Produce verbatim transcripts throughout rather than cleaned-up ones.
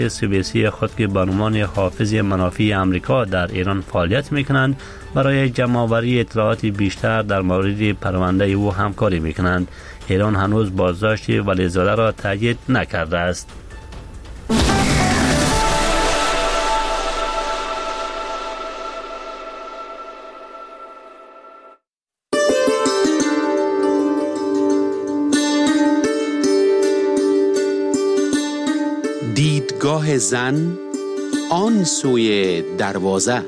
سوئیسی خود که به عنوان حافظ منافع آمریکا در ایران فعالیت میکنند برای جمع‌آوری اطلاعات بیشتر در مورد پرونده او همکاری میکنند. ایران هنوز بازداشت ولیزاده را تایید نکرده است. دیدگاه زن آن سوی دروازه.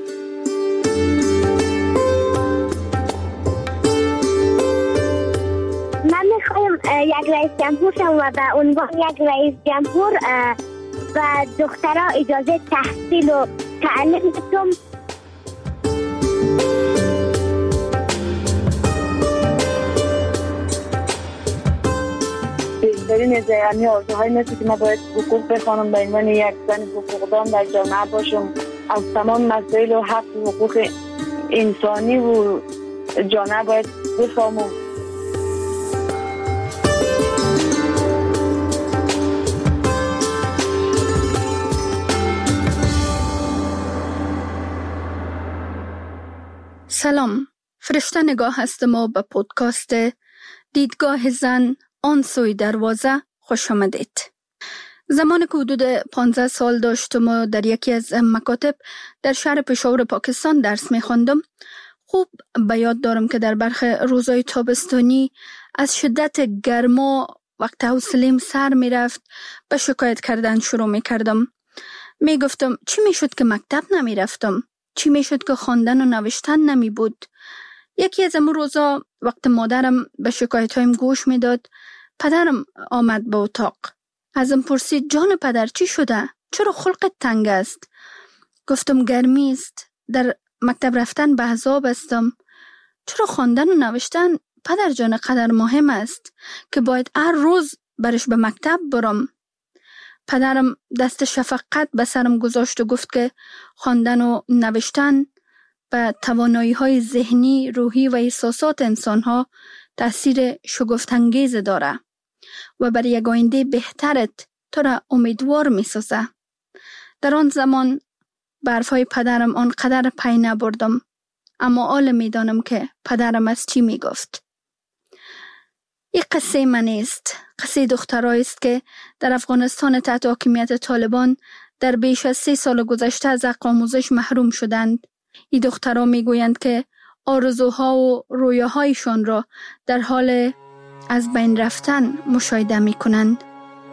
من میخوایم یک رئیس جمهور شم و به عنوان یک رئیس جمهور و دخترها اجازه تحصیل و تعلیم بدم. بیشترین از یعنی آرزوهای مثل که ما باید حقوق بخوانم به عنوان یک زن حقوقدان در جامعه باشم، از تمام مسائل و حق و حقوق انسانی و جامعه باید بفهمم. سلام، فرشته نگاه هستم و به پودکاست دیدگاه زن آن سوی دروازه خوش آمدید. زمان که حدود پانزده سال داشتم و در یکی از مکاتب در شهر پشاور پاکستان درس می خواندم، خوب به یاد دارم که در برخی روزهای تابستانی از شدت گرما وقت حوصله‌ام سر می رفت به شکایت کردن شروع می کردم. می گفتم چی می شد که مکتب نمی رفتم؟ چی می شد که خواندن و نوشتن نمی بود؟ یکی از امون روزا وقت مادرم به شکایت هایم گوش می داد، پدرم آمد به اتاق. ازم پرسید جان پدر چی شده؟ چرا خلقت تنگ است؟ گفتم گرمی است، در مکتب رفتن به عذاب استم. چرا خواندن و نوشتن پدر جان قدر مهم است که باید هر روز برش به مکتب برم؟ پدرم دست شفقت به سرم گذاشت و گفت که خواندن و نوشتن به توانایی‌های ذهنی، روحی و احساسات انسان‌ها تأثیر شگفت‌انگیز داره و برای یک آینده بهترت تو را امیدوار می‌سازه. در آن زمان به حرف‌های پدرم آنقدر پی نبردم، اما حالا می‌دانم که پدرم از چی می‌گفت. این قصه من است، قصه دخترایی است که در افغانستان تحت حاکمیت طالبان در بیش از سه سال گذشته از حق آموزش محروم شدند. این دخترها میگویند که آرزوها و رویاهایشان را در حال از بین رفتن مشاهده میکنند.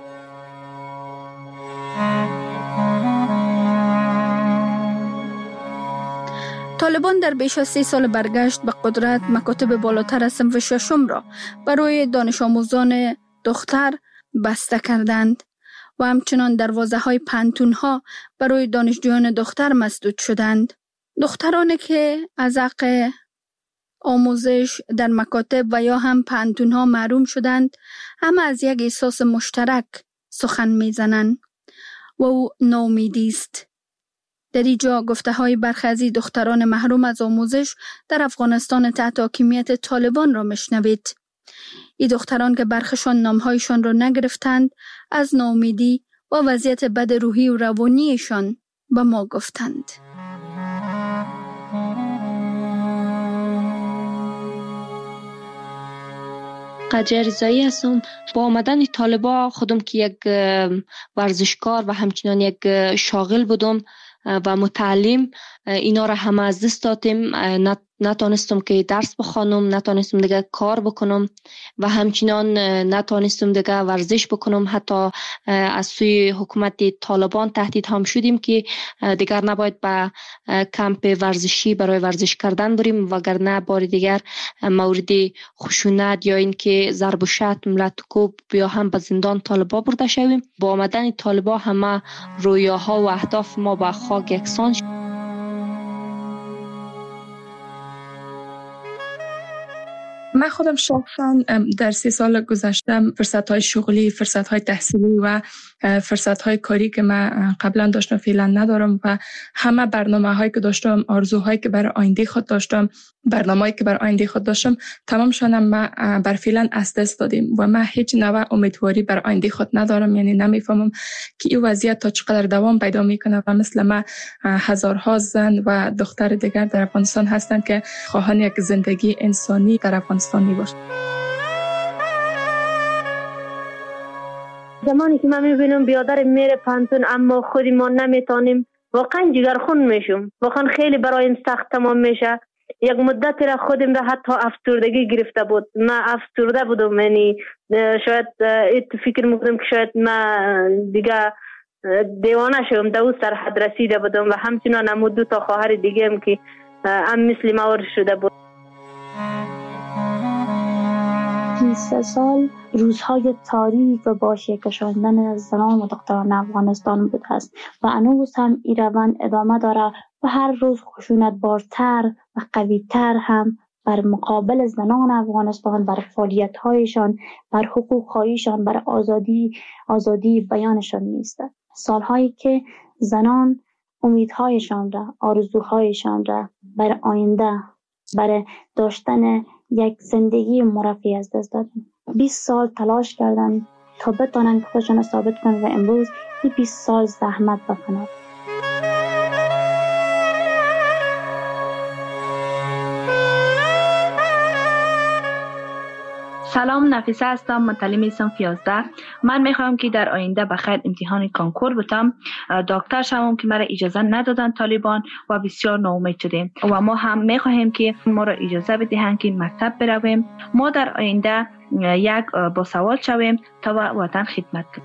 طالبان در بیش از سه سال برگشت به قدرت مکاتب بالاتر از صنف ششم را برای دانش آموزان دختر بسته کردند و همچنان دروازه های پانتون ها برای دانشجویان دختر مسدود شدند. دخترانی که از حق آموزش در مکاتب و یا هم پانتون ها محروم شدند، همه از یک احساس مشترک سخن میزنند و او ناامیدی است. در اینجا گفته های برخی از دختران محروم از آموزش در افغانستان تحت حاکمیت طالبان را مشنوید. این دختران که برخشان نامهایشان را نگرفتند، از ناامیدی و وضعیت بد روحی و روانیشان به ما گفتند. قدر رضایی هستم. با آمدن طالبا خودم که یک ورزشکار و همچنان یک شاغل بودم و متعلم، اینا را همه از دست دادیم. نتانستم که درس بخوانم، نتانستم دیگه کار بکنم و همچنان نتانستم دیگه ورزش بکنم. حتی از سوی حکومت طالبان تهدید هم شدیم که دیگر نباید به کمپ ورزشی برای ورزش کردن بریم، وگرنه بار دیگر مورد خشونت یا این که ضرب و شتم، لط و کوب یا هم به زندان طالبا برده شویم. با آمدن طالبا همه رویاها و اهداف ما به خاک یکسان شد. من خودم شخصا در سی سال گذشته فرصت‌های شغلی، فرصت‌های تحصیلی و فرصت‌های کاری که من قبلا داشتم فعلا ندارم و همه برنامه‌هایی که داشتم، آرزوهایی که برای آینده خود داشتم، برنامه‌ای که برای آینده خود داشتم، تمام شدن ما بر فعلا از دست دادیم و من هیچ نوع امیدواری برای آینده خود ندارم. یعنی نمیفهمم که این وضعیت تا چقدر دوام پیدا میکنه و مثل ما هزارها زن و دختر دیگر در افغانستان هستند که خواهان یک زندگی انسانی در افغانستان میباشند. زمانی که من میبینم بیادر میره پانتون اما خودی ما نمیتونیم، واقعا جگرخون میشم. واقعا خیلی برایم سخت تمام میشه. یک مدت را خودم را حتی افسردگی گرفته بود. من افسرده بودم، یعنی شاید فکر میکنم که شاید من دیگه دیوانه شدم، در اون سرحد رسیده بودم و همچنان هم دو تا خواهر دیگه هم که هم مثل ما شده بود. سه سال روزهای تاریک و با شکشاندن زنان و دختران افغانستان بوده است و هنوز هم این روند ادامه داره و هر روز خشونت بارتر و قویتر هم بر مقابل زنان افغانستان، بر فعالیت‌هایشان، بر حقوق‌هایشان، بر آزادی آزادی بیانشان نیست. سالهایی که زنان امیدهایشان را، آرزوهایشان را بر آینده، برای داشتن یک زندگی مرفه از دست دادن. بیست سال تلاش کردن تا بتونن خودشون ثابت کنن و امروز این بیست سال زحمت و فنا. سلام، نفیسه هستم، متعلم صنف یازده. من میخوام که در آینده بخیر امتحان کانکور بتم، دکتر شوم که مرا اجازه ندادن طالبان و بسیار ناامید شدیم و ما هم میخواهیم که ما را اجازه بدهند که مکتب برویم. ما در آینده یک باسواد شویم تا وطن خدمت کنیم.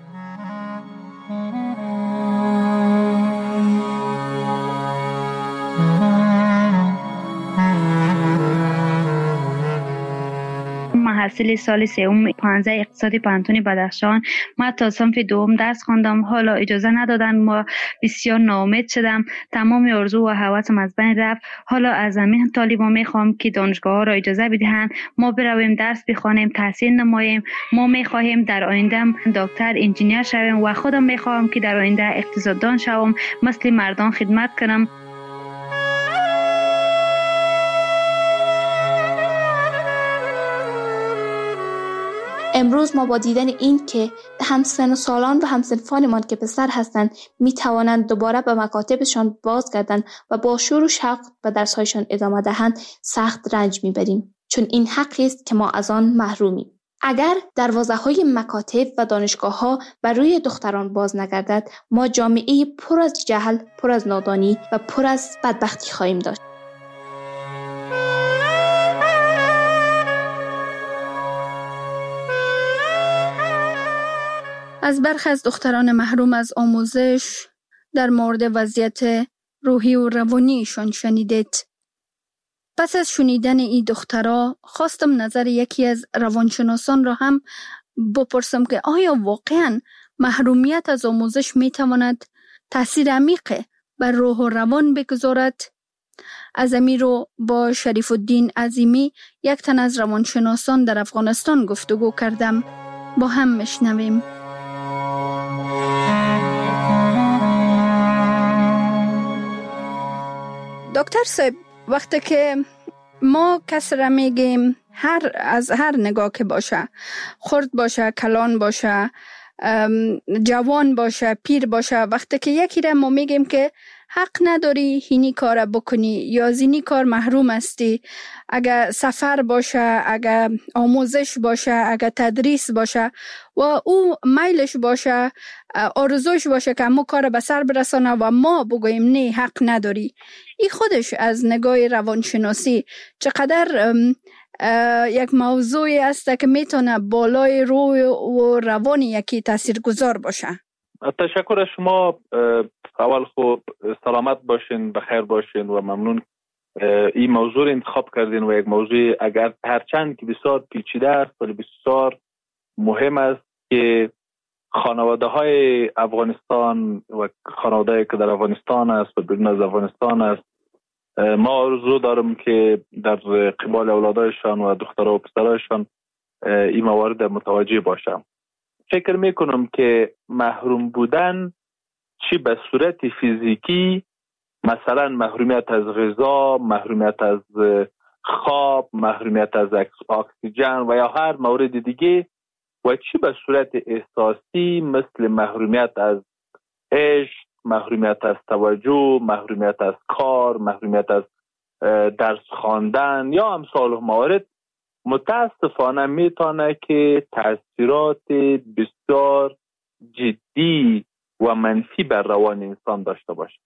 محصل سال سوم پانزده اقتصادی پانتون بدخشان. ما تا صنف دوم درس خواندم، حالا اجازه ندادن، ما بسیار ناامید شدم، تمام آرزو و هوسم از بین رفت. حالا از همین طالبان میخوام که دانشگاه ها را اجازه بدهند ما برویم درس بخوانیم، تحصیل نماییم. ما میخواهیم در آینده دکتر، انجینیر شویم و خودم میخوام که در آینده اقتصاددان شوم، مثل مردان خدمت کنم. امروز ما با دیدن این که همسن سالان و همسنفانمان که پسر هستند می توانند دوباره به مکاتبشان بازگردند و با شور و شوق به درسهایشان ادامه دهند، سخت رنج میبریم، چون این حقی است که ما از آن محرومیم. اگر دروازه‌های مکاتب و دانشگاه‌ها بر روی دختران باز نگردد، ما جامعه پر از جهل، پر از نادانی و پر از بدبختی خواهیم داشت. از برخی از دختران محروم از آموزش در مورد وضعیت روحی و روانیشان شنیدید. پس از شنیدن این دخترها خواستم نظر یکی از روانشناسان را هم بپرسم که آیا واقعاً محرومیت از آموزش میتواند تأثیر عمیق بر روح و روان بگذارد؟ از امیر رو با شریف الدین عظیمی، یک تن از روانشناسان در افغانستان، گفتگو کردم. با هم میشنویم. دکتر صاحب، وقتی که ما کس را میگیم، هر از هر نگاه که باشه، خرد باشه، کلان باشه، جوان باشه، پیر باشه، وقتی که یکی را ما میگیم که حق نداری اینی کار بکنی یا زینی کار محروم هستی، اگر سفر باشه، اگر آموزش باشه، اگر تدریس باشه و او میلش باشه، آرزوش باشه که همون کار به سر برسانه و ما بگوییم نه حق نداری، این خودش از نگاه روانشناسی چقدر یک موضوعی است که میتونه بالای روح و روان یکی تاثیرگذار باشه. تشکر از شما. اول خوب سلامت باشین، بخیر باشین و ممنون این موضوع رو انتخاب کردین و یک موضوع اگر هرچند که بسیار پیچیده است ولی بسیار مهم است که خانواده های افغانستان و خانواده که در افغانستان است و بیرون از افغانستان است ما آرزو دارم که در قبال اولادایشان و دخترها و پسرایشان این موارد متوجه باشم. فکر میکنم که محروم بودن چی به صورت فیزیکی، مثلا محرومیت از غذا، محرومیت از خواب، محرومیت از اکسیژن و یا هر مورد دیگه، و چی به صورت احساسی مثل محرومیت از عشق، محرومیت از توجه، محرومیت از کار، محرومیت از درس خواندن یا امثال موارد، متاسفانه میتونه که تاثیرات بسیار جدی و منفی بر روان انسان داشته باشه.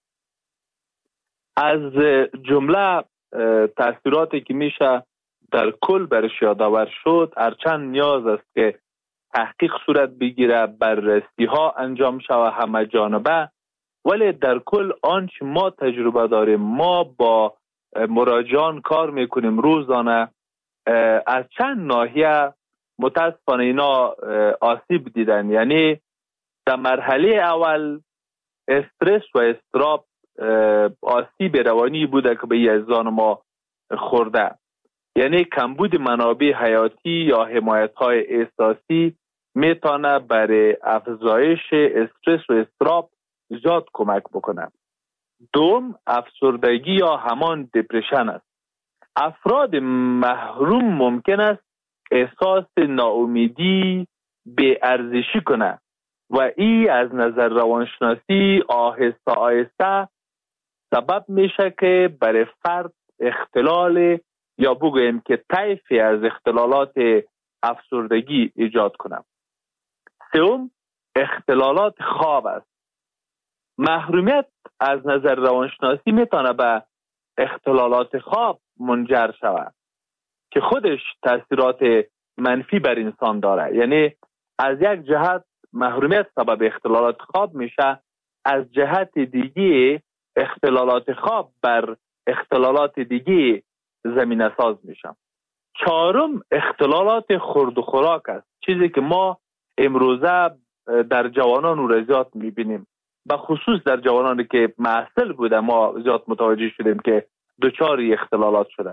از جمله تاثیراتی که میشه در کل برش یادآور شد، هرچند نیاز است که تحقیق صورت بگیره، بررسی ها انجام شود همه جانبه، ولی در کل آنچه ما تجربه داریم، ما با مراجعان کار میکنیم روزانه، از چند ناحیه متاسفانه اینا آسیب دیدن. یعنی در مرحله اول استرس و اضطراب آسیب روانی بوده که به یزدان ما خورده، یعنی کمبود منابع حیاتی یا حمایت های احساسی میتونه برای افزایش استرس و اضطراب زیاد کمک بکنه. دوم، افسردگی یا همان دپرشن است. افراد محروم ممکن است احساس ناامیدی، بی‌ارزشی کنه و این از نظر روانشناسی آهسته آهسته سبب میشه که برای فرد اختلال یا بگوییم که طیفی از اختلالات افسردگی ایجاد کنه. سوم، اختلالات خواب است. محرومیت از نظر روانشناسی میتونه به اختلالات خواب منجر شود که خودش تاثیرات منفی بر انسان داره. یعنی از یک جهت محرومیت سبب اختلالات خواب میشه، از جهت دیگه اختلالات خواب بر اختلالات دیگه زمینه ساز میشه. چهارم، اختلالات خورد و خوراک است، چیزی که ما امروزه در جوانان و زیاد میبینیم، به خصوص در جوانانی که محصل بوده ما زیاد متوجه شدیم که دچار اختلالات شدن.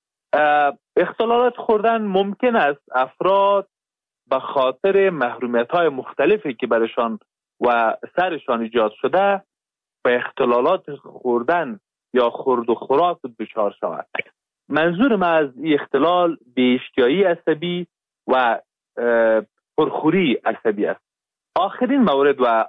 اختلالات خوردن ممکن است افراد به خاطر محرومیت های مختلفی که برشان و سرشان ایجاد شده به اختلالات خوردن یا خورد و خوراک دچار شود. منظور من از این اختلال بی‌اشتهایی عصبی و پرخوری عصبی است. آخرین مورد و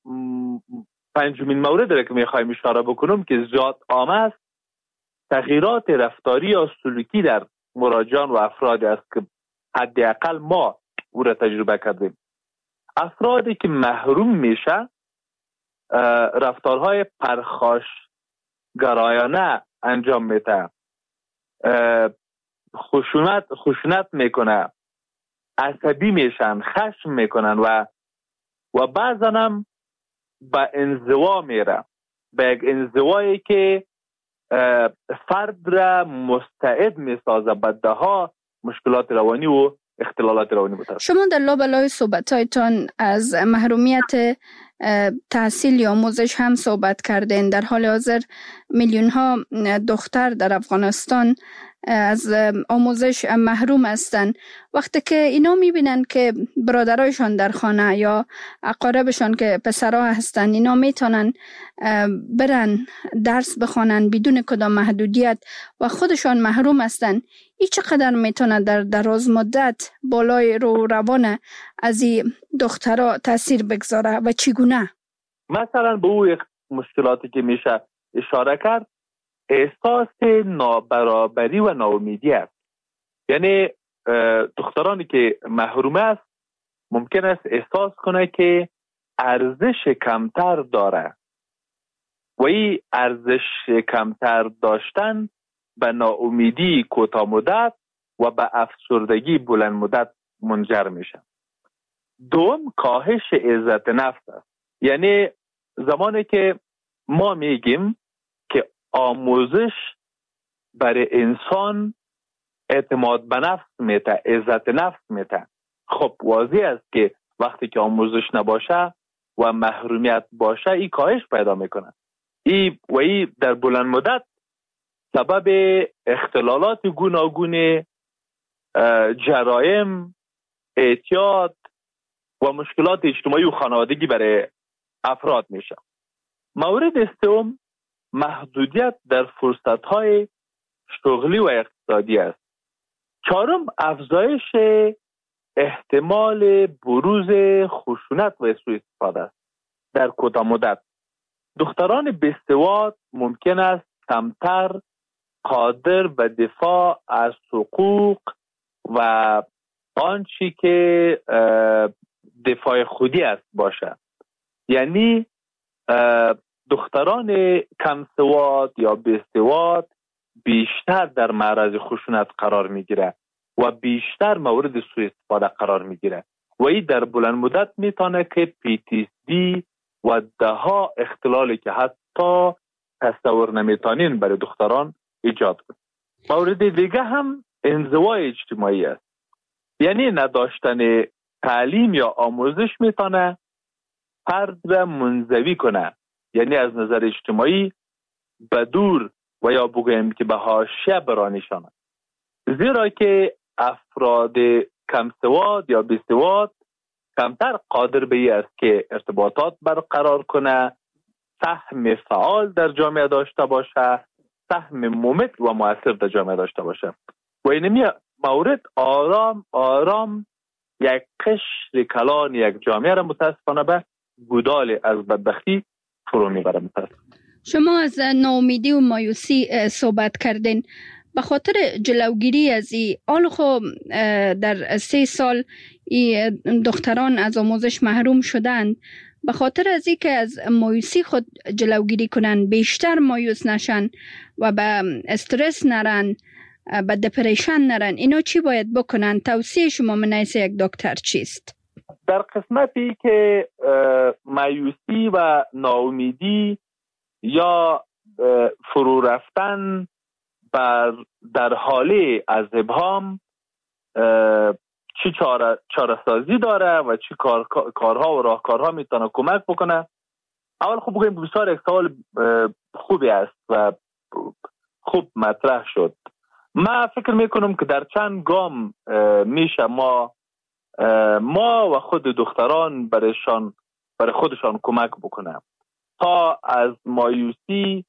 پنجمین مورد را که میخوایم اشاره بکنم که زیاد عام است، تغییرات رفتاری یا سلوکی در مراجعان و افرادی است که حداقل ما او را تجربه کردیم. افرادی که محروم میشه رفتارهای پرخاشگرایانه انجام میده، خشونت خشونت میکنه، عصبی میشن، خشم میکنن و و بعضا هم به انزوا میره، به یک انزوایی که فرد را مستعد میسازه به دهها مشکلات روانی و اختلالات روانی بوده. شما در لابلای صحبتایتان از محرومیت تحصیل یا آموزش هم صحبت کردین. در حال حاضر میلیون ها دختر در افغانستان از آموزش محروم هستند. وقتی که اینا میبینن که برادرایشان در خانه یا اقاربشان که پسرها هستند اینا میتونن برن درس بخوانن بدون کدام محدودیت و خودشان محروم هستند، این چقدر میتونه در دراز مدت بالای رو روان از این دخترها تاثیر بگذاره و چگونه؟ مثلا به اون مشکلاتی که میشه اشاره کرد، احساس نابرابری و ناامیدی است. یعنی دخترانی که محروم است ممکن است احساس کنه که ارزش کمتر داره و این ارزش کمتر داشتن به ناامیدی کوتاه مدت و به افسردگی بلند مدت منجر میشه. دوم، کاهش عزت نفس است. یعنی زمانی که ما میگیم که آموزش برای انسان اعتماد به نفس میته، عزت نفس میته، خب واضح است که وقتی که آموزش نباشه و محرومیت باشه این کاهش پیدا میکنه. ای و ای در بلند مدت سبب اختلالات گوناگون جرایم، اعتیاد و مشکلات اجتماعی و خانوادگی برای افراد میشه. مورد سوم محدودیت در فرصت‌های شغلی و اقتصادی است. چهارم افزایش احتمال بروز خشونت و سوء استفاده است. در کوتاه مدت دختران بی‌سواد ممکن است کمتر قادر به دفاع از حقوق و آنچه که دفاع خودی است باشه. یعنی دختران کم سواد یا بی‌سواد بیشتر در معرض خشونت قرار میگیره و بیشتر مورد سوء استفاده قرار میگیره و این در بلند مدت میتونه که پی تی اس دی و ده ها اختلالی که حتی تصور نمیتونین برای دختران ایجاد کنه. مورد دیگه هم انزوای اجتماعی است. یعنی نداشتن تعلیم یا آموزش میتونه فرد را منزوی کنه، یعنی از نظر اجتماعی به دور و یا بگویم که به حاشیه برانشانه، زیرا که افراد کم سواد یا بی سواد کمتر قادر به این است که ارتباطات برقرار کنه، سهم فعال در جامعه داشته باشه، سهم ممت و مؤثر در جامعه داشته باشه و اینمی مورد آرام آرام یک قشر کلان یک جامعه را متاسفانه به گودال از بدبختی فرو میبره. متاسفانه شما از ناامیدی و مایوسی صحبت کردین. به خاطر جلوگیری از این آل خو در سه سال ای دختران از آموزش محروم شدند، به خاطر از این که از مایوسی خود جلوگیری کنن، بیشتر مایوس نشن و به استرس نرن، به دپریشن نرن، اینا چی باید بکنن؟ توصیه شما من حیث یک دکتر چیست؟ در قسمتی که مایوسی و ناامیدی یا فرو رفتن بر در حاله از ابهام چی چاره چاره سازی داره و چی کار کارها و راهکارها میتونه کمک بکنه. اول خوب بگیم بسیار یک سوال خوبی است و خوب مطرح شد. من فکر میکنم که در چند گام میشه ما ما و خود دختران برایشان برای خودشان کمک بکنه تا از مایوسی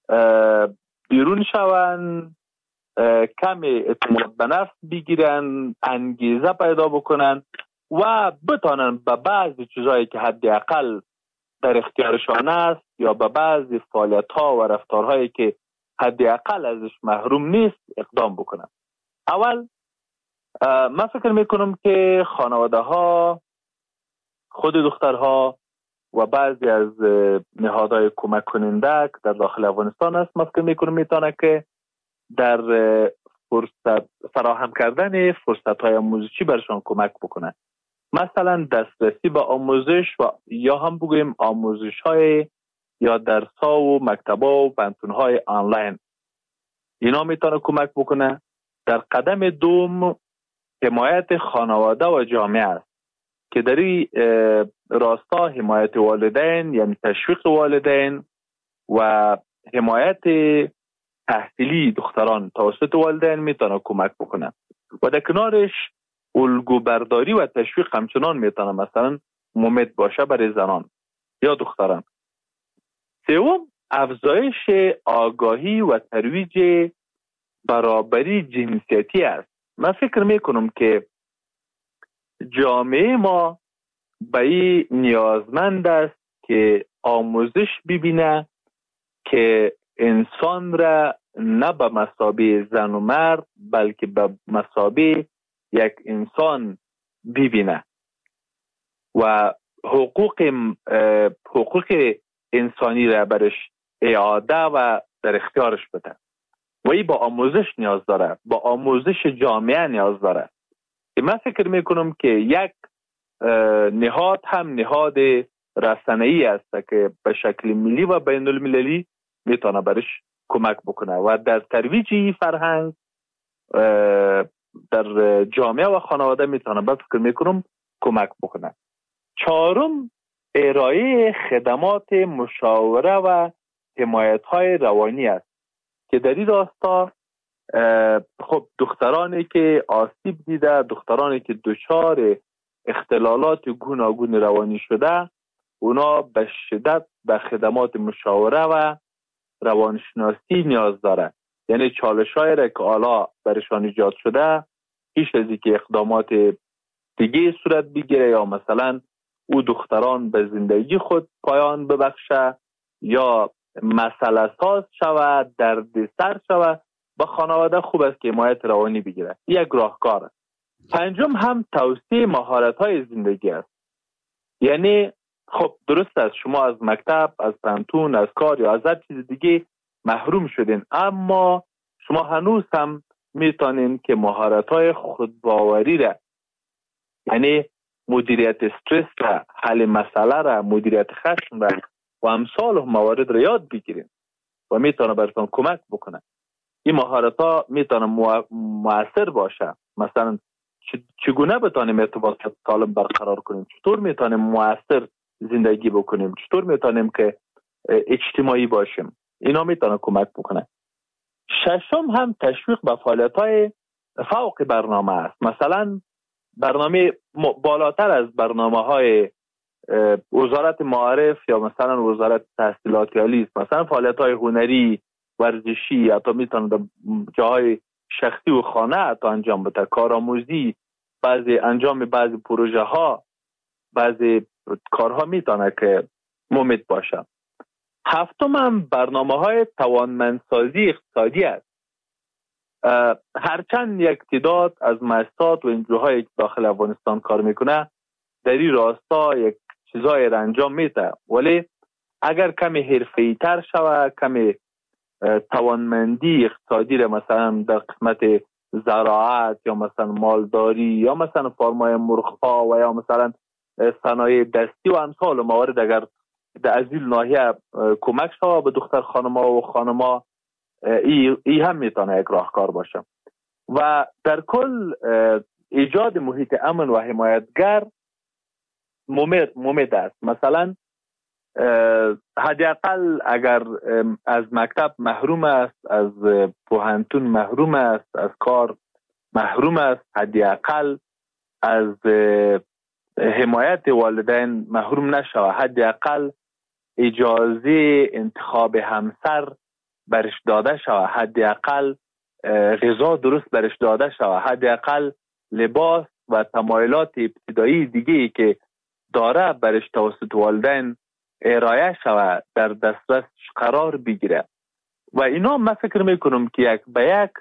بیرون شون، کم اعتماد به نفس بگیرن، انگیزه پیدا بکنن و بتانن به بعضی چیزایی که حداقل در اختیارشان است یا به بعضی فعالیت‌ها و رفتارهایی که حداقل ازش محروم نیست اقدام بکنن. اول من فکر میکنم که خانواده ها، خود دخترها و بعضی از نهادهای کمک کننده که در داخل افغانستان است، من فکر میکنم میتونه که در فرصت فراهم کردن فرصت های آموزشی برشان کمک بکنه. مثلا دسترسی به آموزش و یا هم بگویم آموزش های یا درس ها و مکتب ها و پانتون های آنلاین، اینا میتونه کمک بکنه. در قدم دوم حمایت خانواده و جامعه است که در این راستا حمایت والدین یعنی تشویق والدین و حمایت تحصیلی دختران توسط والدین میتونه کمک بکنه و در کنارش الگو برداری و تشویق همچنان میتونه مثلا ممد باشه برای زنان یا دختران. سوم افزایش آگاهی و ترویج برابری جنسیتی است. من فکر میکنم که جامعه ما به این نیازمند است که آموزش ببینه که انسان را نه به مثابه زن و مرد بلکه به مثابه یک انسان ببینه و حقوق حقوق انسانی را برش اعاده و در اختیارش بده و این با آموزش نیاز داره، با آموزش جامعه نیاز داره. من فکر میکنم که یک نهاد هم نهاد رسانه‌ای است که به شکل ملی و بین المللی میتونه برش کمک بکنه و در ترویج فرهنگ در جامعه و خانواده میتونه به فکر میکنم کمک بکنه. چهارم ارائه خدمات مشاوره و حمایت های روانی است که در این راستا خب دخترانی که آسیب دیده، دخترانی که دچار اختلالات گوناگون روانی شده، اونا به شدت به خدمات مشاوره و روانشناسی نیاز داره. یعنی چالش‌هایی را که حالا برشان ایجاد شده پیش از اینکه اقدامات دیگه صورت بگیره یا مثلا او دختران به زندگی خود پایان ببخشه یا مسئله ساز شود، دردسر شود، با خانواده خوب است که حمایت روانی بگیره. یک راهکار است. پنجم هم توسعه مهارت‌های زندگی است. یعنی خب درست است شما از مکتب، از پانتون، از کار یا از هر چیز دیگه محروم شدین، اما شما هنوز هم میتونین که مهارت‌های خودباوری را، یعنی مدیریت استرس را، حل مسئله را، مدیریت خشم را و امثال موارد را یاد بگیرین و میتونه براتون کمک بکنه. این مهارت‌ها میتونه مؤثر باشه. مثلا چگونه بتونیم ارتباطات سالم برقرار کنیم، چطور میتونیم مؤثر زندگی بکنیم، چطور میتونیم که اجتماعی باشیم، اینا میتونه کمک بکنه. ششم هم تشویق به فعالیت‌های فوق برنامه است. مثلا برنامه بالاتر از برنامه‌های وزارت معارف یا مثلا وزارت تحصیلات عالی است. مثلا فعالیت‌های هنری، ورزشی، حتی میتونه در جاهای شخصی و خانه حتی انجام بده، کارآموزی، بعضی انجام بعضی پروژه ها، بعضی کارها میتونه که مفید باشه. هفتم هم برنامه های توانمندسازی اقتصادی است. هرچند یک تعداد از مؤسسات و انجوهای داخل افغانستان کار میکنه در این راستا یک چیزای را انجام میده، ولی اگر کمی حرفه‌ای تر شود، کمی توانمندی اقتصادی را مثلا در قسمت زراعت یا مثلا مالداری یا مثلا فارمای مرغ‌ها و یا مثلا صنایع دستی و امثال موارد اگر در از این ناحیه کمک شود به دختر خانم‌ها و خانم‌ها، ای, ای هم میتونه یک راهکار باشه. و در کل ایجاد محیط امن و حمایتگر ممید ممید است. مثلا حداقل اگر از مکتب محروم است، از پوهنتون محروم است، از کار محروم است، حداقل از حمایت والدین محروم نشود، حداقل اجازه انتخاب همسر برش داده شود، حداقل غذا درست برش داده شود، حداقل لباس و تمایلات ابتدایی دیگه‌ای که داره برش توسط والدین ارائه شود، در دسترس قرار بگیره. و اینا من فکر میکنم که یک به یک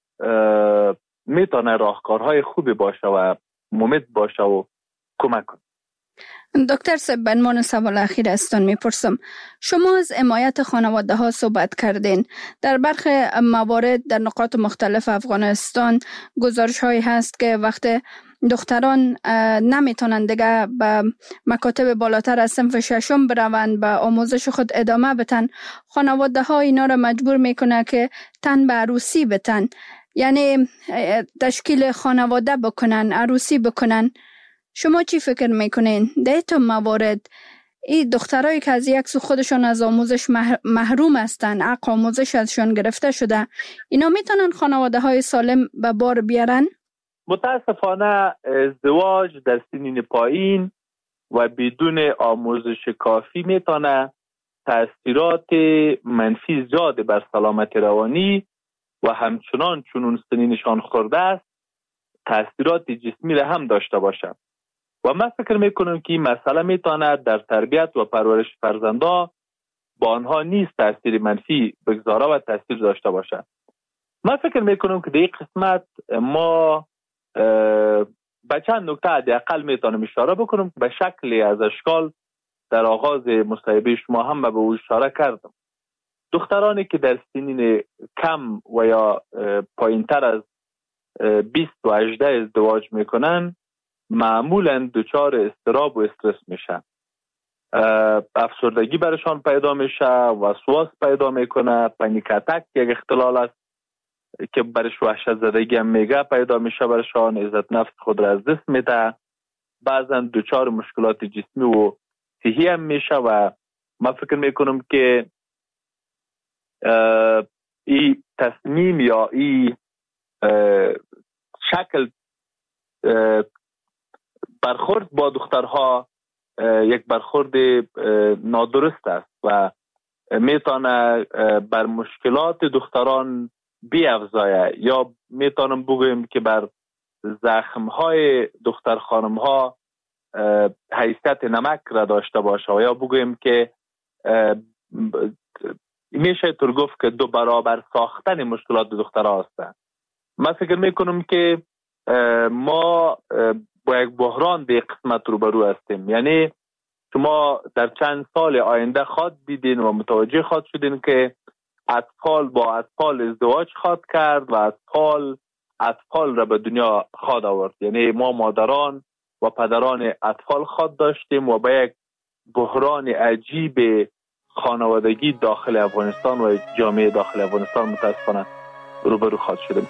میتونه راهکارهای خوبی باشه و مفید باشه و کمک کنه. دکتر صاحب، به عنوان سوال اخیر ازتان میپرسم، شما از حمایت خانواده ها صحبت کردین. در برخی موارد در نقاط مختلف افغانستان گزارش هایی هست که وقتی دختران نمیتونن دیگه به مکاتب بالاتر از صنف ششم بروند، به آموزش خود ادامه بتن، خانواده ها اینا را مجبور میکنه که تن به عروسی بتن، یعنی تشکیل خانواده بکنن، عروسی بکنن. شما چی فکر میکنین؟ در این موارد این دخترایی که از یک سو خودشون از آموزش محروم هستن، حق آموزش ازشون گرفته شده، اینا میتونن خانواده های سالم به بار بیارن؟ متاسفانه ازدواج در سنین پایین و بدون آموزش کافی میتونه تأثیرات منفی زیاد بر سلامت روانی و همچنان چون اون سنینشان خورده است تأثیرات جسمی را هم داشته باشه. و من فکر میکنم که این مسئله میتونه در تربیت و پرورش فرزندا با آنها نیز تأثیر منفی بگذاره و تأثیر داشته باشه. من فکر میکنم که در این قسمت ما به چند نکته حداقل میتونم اشاره بکنم. به شکلی از اشکال در آغاز مصاحبه شما هم به او اشاره کردم. دخترانی که در سنین کم و یا پایینتر از بیست و هجده ازدواج میکنن معمولا دچار اضطراب و استرس میشن، افسردگی برشان پیدا میشه، وسواس پیدا میکنه، پنیک اتک یک اختلال است که برش وحشت زدگی هم میگه پیدا میشه برشان، عزت نفس خود را از دست میده، بعضا دچار مشکلات جسمی و صحی هم میشه. و من فکر میکنم که این تصمیم یا این شکل برخورد با دخترها یک برخورد نادرست است و میتونه بر مشکلات دختران بیافزایه یا میتونم بگویم که بر زخمهای دختر خانمها حیثیت نمک را داشته باشه و یا بگویم که میشه طور گفت که دو برابر ساختن مشکلات دخترها هستند. من فکر میکنم که ما با یک بحران به قسمت روبرو هستیم. یعنی شما در چند سال آینده خواد دیدین و متوجه خواد شدین که اطفال با اطفال ازدواج خواد کرد و اطفال اطفال را به دنیا خواد آورد. یعنی ما مادران و پدران اطفال خواد داشتیم و با یک بحران عجیب خانوادگی داخل افغانستان و جامعه داخل افغانستان متاسفانه روبرو خواد شدیم.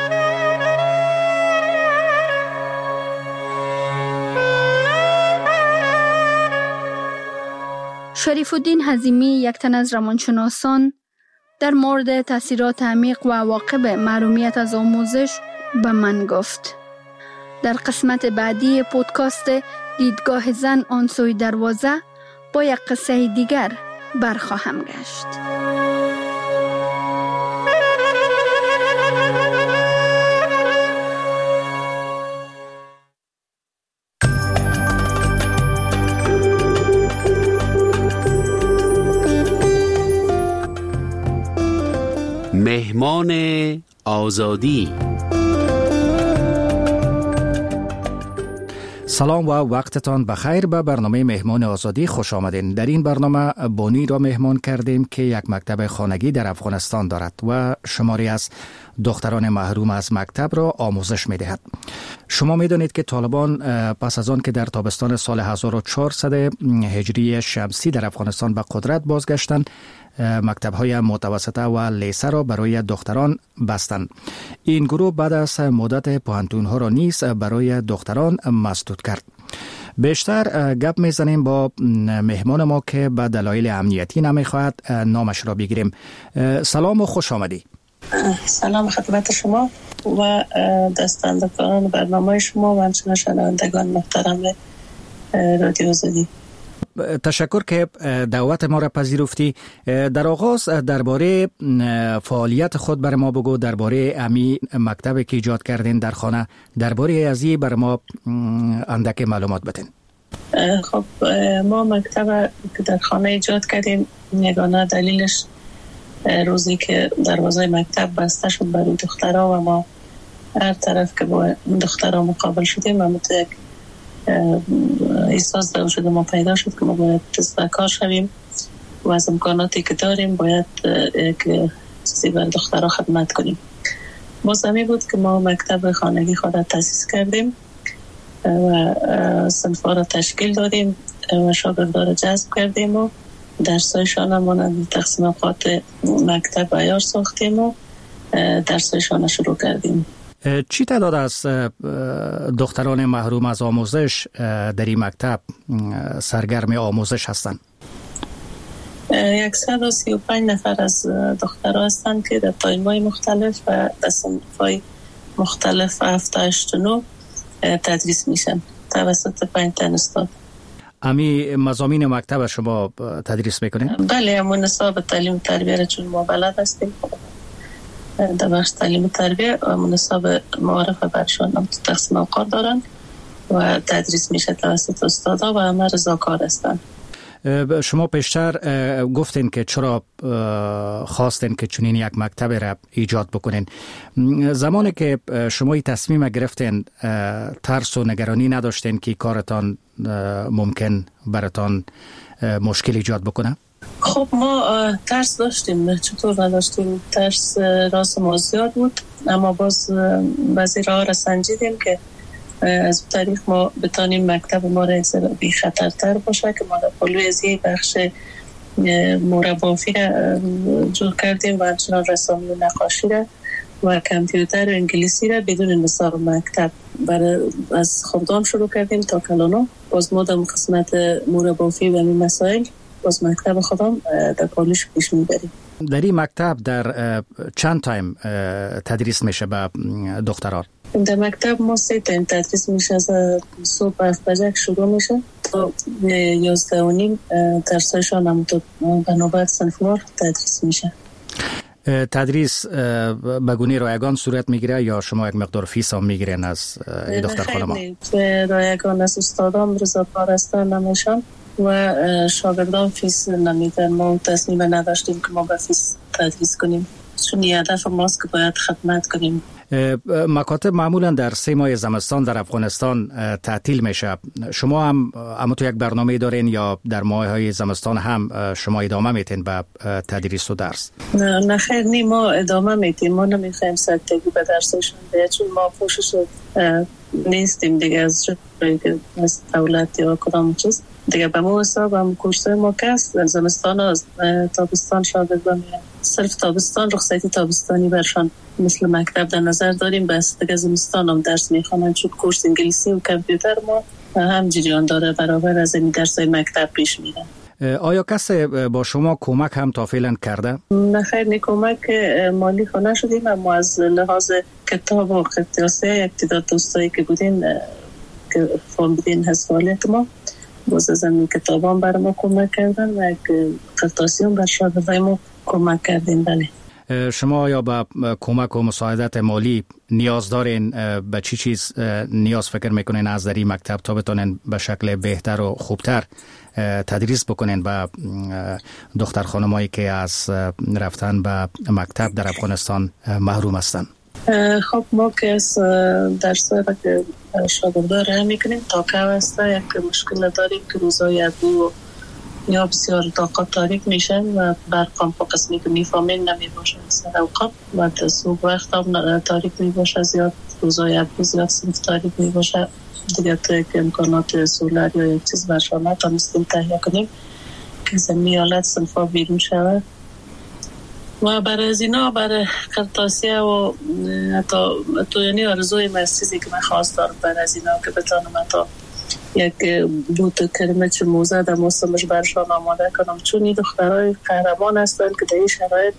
شریف الدین حزیمی، یک تن از روانشناسان، در مورد تاثیرات عمیق و عواقب محرومیت از آموزش به من گفت. در قسمت بعدی پودکاست دیدگاه زن آن سوی دروازه با یک قصه دیگر برخواهم گشت. مهمان آزادی. سلام و وقتتان بخیر. به برنامه مهمان آزادی خوش آمدین. در این برنامه بانی را مهمان کردیم که یک مکتب خانگی در افغانستان دارد و شماری از دختران محروم از مکتب را آموزش می دهد. شما می دانید که طالبان پس از آن که در تابستان سال هزار و چهارصد هجری شمسی در افغانستان به قدرت بازگشتند، مکتب‌های متوسطه و لیسه را برای دختران بستند. این گروه بعد از مدت پوهنتون‌ها را نیز برای دختران مسدود کرد. بیشتر گپ میزنیم با مهمان ما که به دلایل امنیتی نمیخواهد نامش را بگیریم. سلام و خوش آمدی. سلام خدمت شما و دستاندکاران برنامه شما و همچنین شنوندگان محترم رادیو آزادی. تشکر که دعوت ما را پذیرفتی. در آغاز درباره فعالیت خود بر ما بگو، درباره امی مکتبی که ایجاد کردین در خانه، درباره ازی بر ما اندک معلومات بدین. خب ما مکتب که در خانه ایجاد کردیم، یگانه دلیلش روزی که دروازه مکتب بسته شد برای دخترها و ما هر طرف که با دخترها مقابل شدیم و متوجه احساس دارم شده ما پیدا شد که ما باید دستکار شویم و از امکاناتی که داریم باید که چیزی بر دخترها خدمت کنیم. بازمی بود که ما مکتب خانگی خود تاسیس کردیم و صنف‌ها را تشکیل دادیم و شاگردان را جذب کردیم و درسایشان را مانند تقسیم اوقات مکتب عیار ساختیم و درسایشان را شروع کردیم. چی تعداد از دختران محروم از آموزش در این مکتب سرگرم آموزش هستند؟ صد و سی و پنج نفر از دخترها هستند که در تایم‌های مختلف و در صنف‌های مختلف هفت هشت و نه تدریس میشن توسط پنج تن استاد. امی مضامین مکتب شما تدریس میکنین؟ بله، همون نصاب تعلیم و تربیه را چون ما بلد هستیم در بخش تعلیم و تربیه و منصب معارف برشان هم تقسیم اوقات دارن و تدریس میشه توسط استادا و همه رضاکار هستن. شما پیشتر گفتین که چرا خواستین که چنین یک مکتب را ایجاد بکنین. زمانی که شما این تصمیم گرفتین ترس و نگرانی نداشتین که کارتان ممکن براتان مشکل ایجاد بکنه؟ خب ما ترس داشتیم، چطور نداشتیم؟ ترس راست ما زیاد بود، اما باز بعضی راه را سنجیدیم که از طریق ما بتانیم مکتب ما را بی خطرتر باشه که ما در پلوی از یک بخش مربافی را جور کردیم و همچنان رسامی و نقاشی را و کامپیوتر و انگلیسی را بدون نصاب مکتب برای از خردان شروع کردیم تا کلانو. باز ما در قسمت مربافی و این مسائل باز مکتب خودم در پالیش پیش میبریم. در این مکتب در چند تایم تدریس میشه به دختران؟ در مکتب ما سه تایم تدریس میشه. از صبح هفت بجه شروع میشه تا یازده و نیم درسایشان هم تا به نوبت صنفوار تدریس میشه. تدریس به گونه رایگان صورت میگیره یا شما یک مقدار فیس هم میگیرین از دختر خانم ها؟ رایگان از استادان رضاکار هستن نمیشن و شاگردان فیس نمیدن. ما تصمیم نداشتیم که ما به فیس تدریس کنیم چون هدف ماست که باید خدمت کنیم. مکاتب معمولا در سه ماه زمستان در افغانستان تعطیل میشه. شما هم اما تو یک برنامه دارین یا در ماه های زمستان هم شما ادامه میتین به تدریس و درس؟ نه نه خیر نی، ما ادامه میتیم. ما نمیخوایم سرتگی به درسشون بده چون ما پوشش نیستیم دیگه از جایی که از دولت یا کدام چیز دیگه. به ما حساب هم کورسای ما کس در زمستان از تابستان شاگردان صرف تابستان رخصتی تابستانی برشان مثل مکتب در نظر داریم. بس دیگه زمستان هم درس میخوانن چون کورس انگلیسی و کامپیوتر ما هم جریان داره برابر از این درسای مکتب پیش میره. آیا کسی با شما کمک هم تا فعلا کرده؟ نه خیر نی، کمک مالی خونه شدیم اما از لحاظ کتاب و قطعاسی یک تعداد دوستایی که بودین که فهم بدین حسوالیت ما باز از این کتاب هم برای ما کمک کردن و یک قطعاسی هم بر شاگردای ما کمک کردین. بله. شما یا به کمک و مساعدت مالی نیاز دارین؟ به چی چیز نیاز فکر میکنین از در این مکتب تا بتونین به شکل بهتر و خوبتر تدریس بکنین به دختر خانمایی که از رفتن به مکتب در افغانستان محروم هستن؟ خب ما که از درسایی را که شاگردان راه میکنیم تا که هسته یک مشکل داریم که روزای ابو یا بسیار طاقت تاریک میشن و برقام په قسمی که میفهمین نمیباشه سر اوقات و صبح وقت هم تاریک میباشه، زیاد روزای ابو زیاد صنف تاریک میباشه دیگه. تو یک امکانات سولر یا یک چیز برشانه تا نستیم تهیه کنیم که زمین حالت صنفا بیرون شود و برای از اینا برای قرطاسیه و حتی تو یعنی آرزوی مسیزی که من خواست دارم برای از اینا که بتانم حتی یک بوت کلمه چه موزه در موسمش برشان آماده کنم چون این دخترهای قهرمان هستن که در این شرایط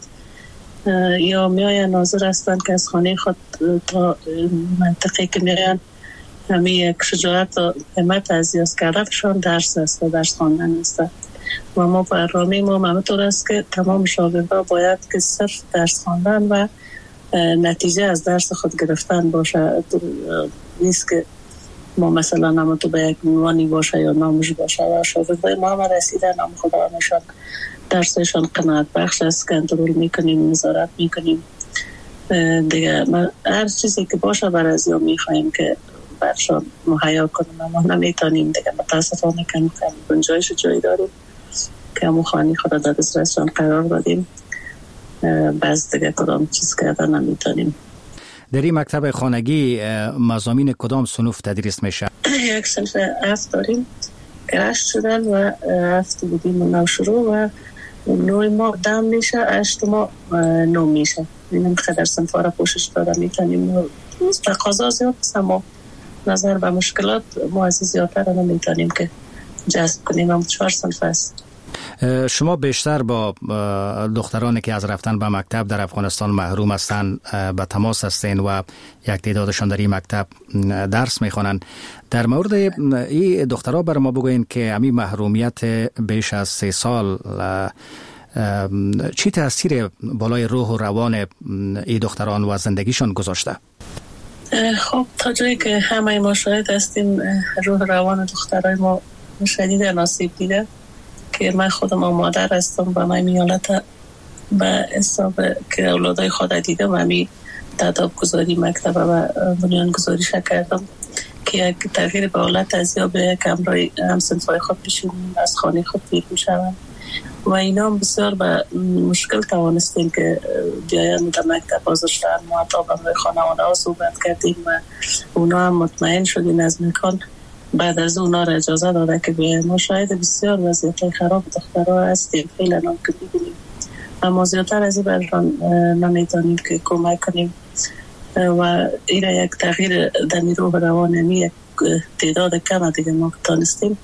یا میای ناظر هستن که از خانه خود تا منطقه که میرن همین یک شجاعت و همت ازیاز کردنشان درس است و درس خواندن است و ما برنامه ما همینطور است که تمام شاگردان باید که صرف درس خواندن و نتیجه از درس خود گرفتن باشه. نیست که ما مثلا نام تو به یک عنوانی باشه یا نامش باشه و شاگردای ما هم رسیدن نام خدا نشان درسشان قناعت بخش است، کنترل میکنیم، نظارت میکنیم دیگه. هر چیزی که باشه برای از یا میخواییم که برشان مهیا کنیم اما نمیتونیم دیگه. متاسفانه کم کم گنجایش جایی داریم که همون خانی خدا در دسترسشان قرار دادیم بس دیگه کدام چیز کردن نمیتونیم. در این مکتب خانگی مضامین کدام صنوف تدریس میشه؟ یک صنف هفت داریم که هشت شدن و هفت بودیم و نو شروع و نوی ما دم میشه، هشت ما نو میشه. اینم که در صنف ها را پوشش داده میتونیم. تقاضا زیاد است اما نظر به مشکلات ما از زیادتر را نمیتونیم که جذب کنیم. هم چهار صنف است. شما بیشتر با دخترانی که از رفتن به مکتب در افغانستان محروم هستند به تماس هستین و یک تعدادشان در این مکتب درس میخوانند. در مورد این دخترها بر ما بگوین که همین محرومیت بیش از سه سال چی تاثیر بالای روح و روان این دختران و زندگیشان گذاشته؟ خب تا جایی که همه ما شاهد هستیم روح روان دخترای ما شدید آسیب دیده که من خودم مادر هستم و من میالت به حساب که اولادای خود دیدم و می تداب گذاری مکتب و بنیان گذاری کردم که یک تغییر به حالت از یا به یک امرای همسنفای خود پیشون از خانه خود بیرون شوند و اینا هم بسیار به مشکل توانستیم که بیاین در مکتب حاضر شدن. ما تا به خانواده ها صحبت کردیم و اونا هم مطمئن شدین از مکان بعد از اونا را اجازه داده که بیاین. ما شاید بسیار وضعیت خراب دخترها هستیم فعلا هم که ببینیم اما زیادتر از این برشان نمیتونیم که کمک کنیم و این یک تغییر در نیرو روانمی یک تعداد کم دیگه ما که تانستیم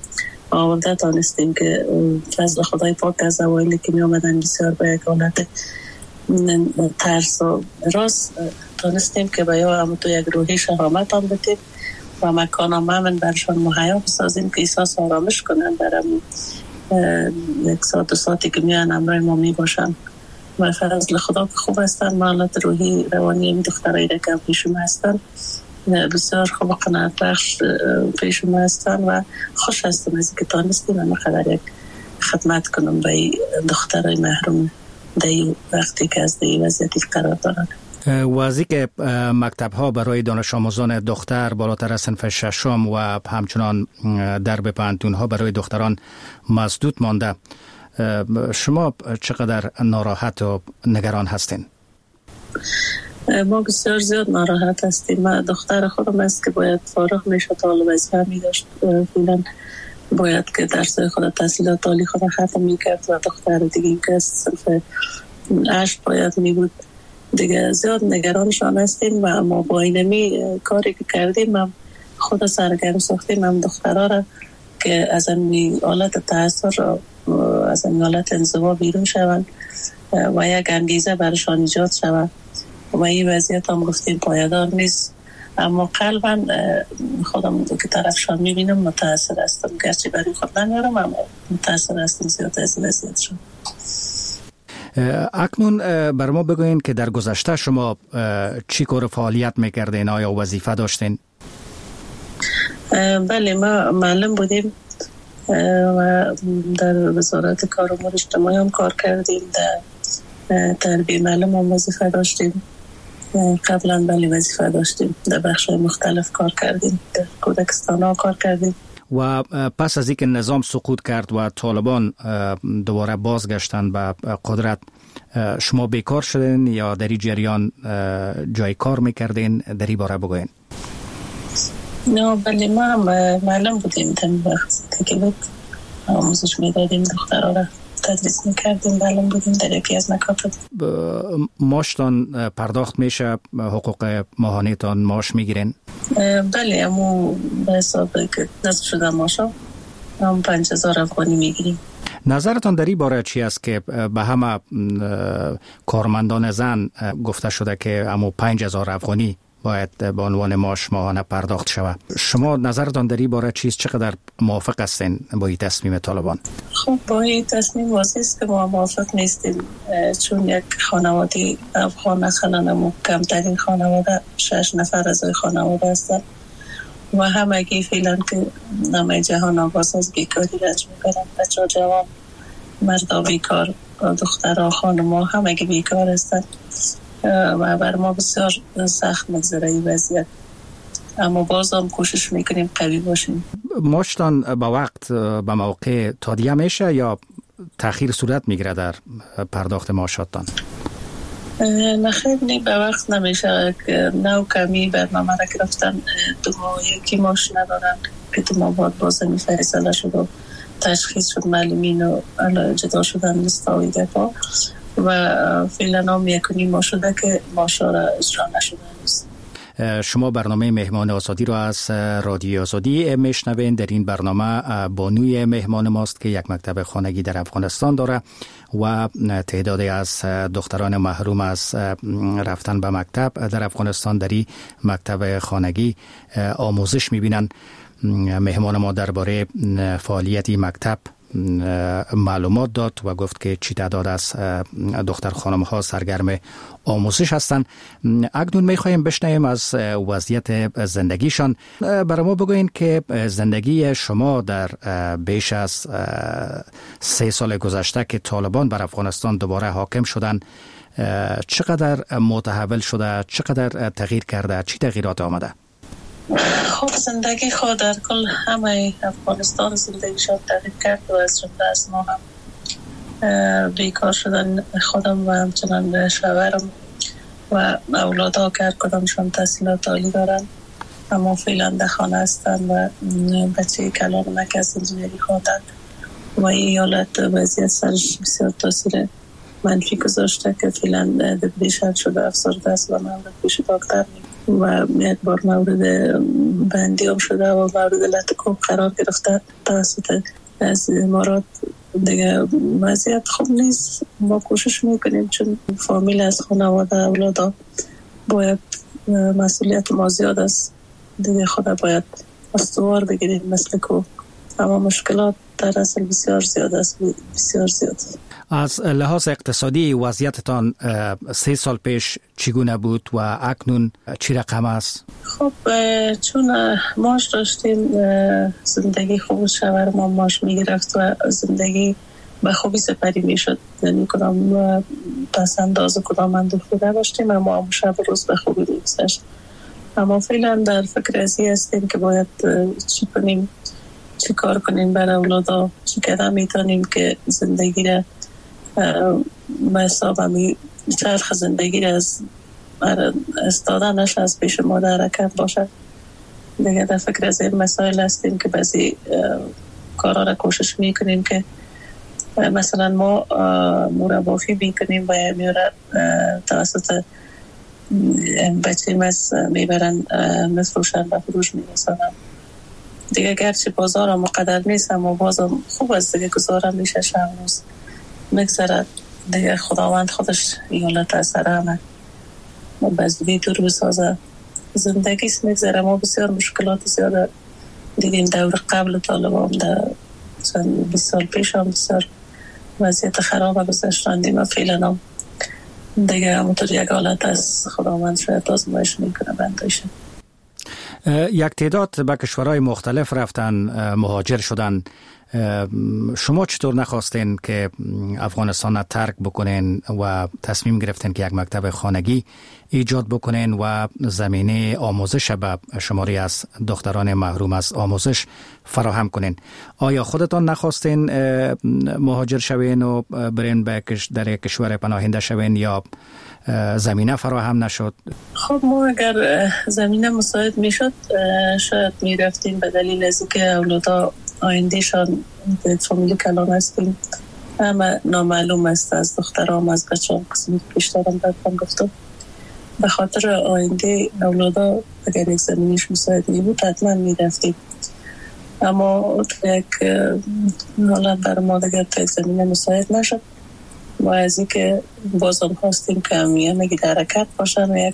آورده تانستیم که فضل خدای پاک از اوایلی که می آمدن بسیار به یک حالت ترس و راست تانستیم که به یا هم تو یک روحی شهامت هم بتیم و مکان هم همین برشان مهیا بسازیم که احساس آرامش کنن برم یک ساعت و ساعتی که میان امرای ما می باشن و فضل خدا که خوب هستن. مالت روحی روانی این دخترایی را که پیشون هستن بسیار خوب قناعت بخش پیشون هستن و خوش هستم از که تانستیم همه قدر یک خدمت کنم به دخترای محروم در وقتی که از در وضعیتی قرار دارن. واضح که مکتب ها برای دانش آموزان دختر بالاتر از صنف ششم و همچنان درب پانتون ها برای دختران مسدود مانده. شما چقدر ناراحت و نگران هستین؟ ما بسیار زیاد ناراحت هستیم. ما دختر خودم است که باید فارغ میشه طالب وظیفه می داشت، فعلا باید که درس خود تحصیلات عالی خود ختم میکرد و دختر دیگه که صرف عشق باید می بود دیگه. زیاد نگرانشان هستیم و ما با اینمی کاری که کردیم هم خود سرگرم ساختیم هم دخترها را که از این حالت تأثیر از این حالت انزوا بیرون شوند و یک انگیزه برشان ایجاد شود و این وضعیت هم گفتیم پایدار نیست، اما قلبا خودم که طرفشان میبینم متأثر هستم، گرچه برای خود نمیارم اما متأثر هستم زیاد از وضعیتشان. اکنون بر ما بگوین که در گذشته شما چی کار فعالیت میکردین؟ آیا وظیفه داشتین؟ بله، ما معلم بودیم و در وزارت کار امور اجتماعی هم کار کردیم، در تربیه معلم هم وظیفه داشتیم، قبلا بله وظیفه داشتیم، در بخش‌های مختلف کار کردیم، در کودکستان ها کار کردیم. و پس از اینکه نظام سقوط کرد و طالبان دوباره بازگشتن به قدرت، شما بیکار شدین یا در این جریان جای کار میکردین؟ در این باره بگوین. نه بله، ما هم معلم بودیم، تن وقت که بود آموزش میدادیم، دخترها را تدریس میکردیم، معلم بودیم در یکی از مکاتب. ماشتان پرداخت میشه؟ حقوق ماهانه تان ماش میگیرین؟ بله، امو به حساب که نصب شده ماشا هم پنج هزار افغانی میگیریم. نظرتان در این باره چی است که به همه کارمندان زن گفته شده که امو پنج هزار افغانی باید به عنوان معاش ماهانه پرداخت شود؟ شما نظرتان در این باره چیست؟ چقدر موافق هستین با این تصمیم طالبان؟ خب با این تصمیم واضح است که ما موافق نیستیم، چون یک خانواده افغان مثلا کمترین خانواده شش نفر از خانواده هستند و همگی فعلا که همه جهان آغاز از بیکاری رنج میبرن، بچه جوان، مردا بیکار، دخترها، خانم‌ها همگی بیکار هستند و بر ما بسیار سخت میگذره این وضعیت، اما باز هم کوشش میکنیم قوی باشیم. ماشتان با وقت به موقع تادیه میشه یا تأخیر صورت میگیره در پرداخت معاشاتان؟ نخیر نی به وقت نمیشه، نو کمی برنامه را گرفتن، دو ماه یکی ماش ندارن که دو ماه بعد باز می فیصله شد و تشخیص شد معلمین و جدا شدن لستاوی دفاع و فعلا هم یکنی ما شده که ماشا را اجرا نشده نیست. شما برنامه مهمان آزادی را از رادیو آزادی میشنوین. در این برنامه بانوی مهمان ماست که یک مکتب خانگی در افغانستان داره و تعدادی از دختران محروم از رفتن به مکتب در افغانستان در این مکتب خانگی آموزش میبینن. مهمان ما درباره فعالیت مکتب معلومات داد و گفت که چی تعداد از دختر خانم ها سرگرم آموزش هستند. اکنون میخوایم بشنویم از وضعیت زندگیشان. برای ما بگوین که زندگی شما در بیش از سه سال گذشته که طالبان بر افغانستان دوباره حاکم شدن چقدر متحول شده، چقدر تغییر کرده، چی تغییرات آمده؟ خب زندگی خود در کل همه افغانستان زندگی شد تغییر کرد و از جمله از ما هم بیکار شدن خودم و همچنان شوهرم و اولادها که هر کدامشان تحصیلات عالی دارن اما فعلا در خانه هستن و بچه کلان مکس انجینری خواندن و این حالت وضعیت سرش بسیار تاثیر منفی گذاشته که فعلا دپریشن شده، افسرده است و من به پیش دکتر و یک بار مورد بندی هم شده و مورد لطکوب قرار گرفته توسط از امارات. دیگه وضعیت خوب نیست. ما کوشش میکنیم چون فامیل از خانواده اولادا باید مسئولیت ما زیاد است دیگه، خدا باید استوار بگیریم مثل کو، اما مشکلات در اصل بسیار زیاد است، بسیار زیاد. از لحاظ اقتصادی وضعیتتان سه سال پیش چگونه بود و اکنون چی رقم است؟ خب چون ماش داشتیم زندگی خوب شوهر ما ماش میگرفت و زندگی به خوبی سپری میشد، یعنی کدام پس انداز کدام اندوخته داشتیم اما هم شب روز به خوبی میگذشت. اما فعلا در فکر ازی هستیم که باید چی کنیم، چی کار کنیم برای اولادا، چی قدم میتونیم که زندگی را به حساب همی چرخ زندگی را از استادنش از پیش ما در حرکت باشد. دیگه در فکر از این مسائل هستیم که بعضی کارا را کوشش میکنیم که مثلا ما مربافی بیکنیم و میاره توسط بچه مز میبرن مفروشن و فروش میرسانن. دیگه گرچه بازار هم مقدر نیست اما بازم خوب است دیگه، گذارم میشه شب روز مگذرد دیگه. خداوند خودش ایالت از سر همه بزدوی دور بسازه، زندگی است مگذره. ما بسیار مشکلات زیاده دیدیم دور قبل طالبان، در چند بیس سال پیش هم بسیار وضعیت خراب گذاشتندیم و فعلا هم دیگه همونطور یک حالت از خداوند شاید آزمایش میکنه بندایشه. یک تعداد به کشورهای مختلف رفتن، مهاجر شدن. شما چطور نخواستین که افغانستان ترک بکنین و تصمیم گرفتین که یک مکتب خانگی ایجاد بکنین و زمینه آموزش به شماری از دختران محروم از آموزش فراهم کنین؟ آیا خودتان نخواستین مهاجر شوین و برین به در یک کشور پناهنده شوین یا زمینه فراهم نشد؟ خب ما اگر زمینه مساعد میشد شاید میرفتیم، به دلیل از اینکه اولادا آیندهشان فامیلی کلان هستیم اما نامعلوم است از دخترام از بچه‌ام قسمی پیشترم برکن گفتم. به خاطر آینده اولادا اگر یک زمینیش مساعد می بود حتما می رفتیم، اما یک حالت بر ما دیگر تا یک زمینه مساعد نشد. ما از این که بازم خواستیم که همیه مگی در حرکت باشن و یک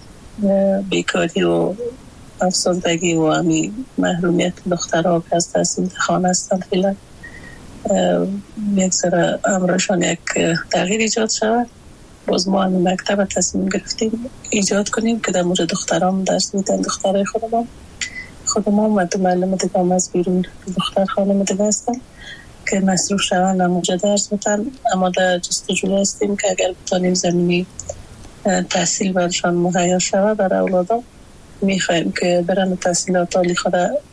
بیکاری و افسردگی و همی محرومیت دخترها که از تحصیل خانه هستند فیلن یک سر امرشان یک تغییر ایجاد شود. باز ما همی مکتب تصمیم گرفتیم ایجاد کنیم که در مورد دختران درس میدن، دخترهای خودمان خودمان و دو معلم دیگه هم از بیرون دختر خانم دیگه هستن که مصروف شوند و موجه درس میتن. اما در جستجو هستیم که اگر بتانیم زمینی تحصیل برشان مهیا شود برای اولادا، میخوایم که برن تحصیلات عالی خود